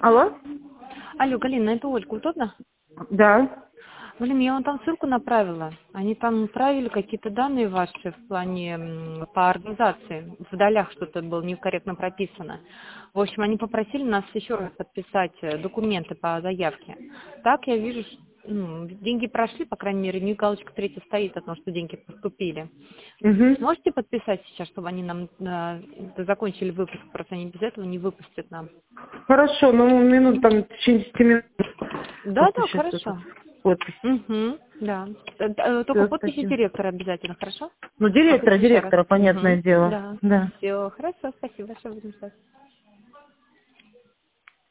Алло? Алло, Галина, это Ольга, удобно? Да. Блин, я вам там ссылку направила. Они там правили какие-то данные ваши в плане по организации. В долях что-то было некорректно прописано. В общем, они попросили нас еще раз подписать документы по заявке. Так я вижу, что деньги прошли, по крайней мере, не галочка третья стоит о том, что деньги поступили. Угу. Сможете подписать сейчас, чтобы они нам закончили выпуск, просто они без этого не выпустят нам? Хорошо, ну минут там в течение 10 минут. Да, Просто да, сейчас этот хорошо. подпись. Угу, да. Только Все, подписи спасибо. директора обязательно, хорошо? Ну, Повторите еще раз. директора, понятное Угу, дело. да. Да. Все, хорошо, спасибо большое, будем ждать.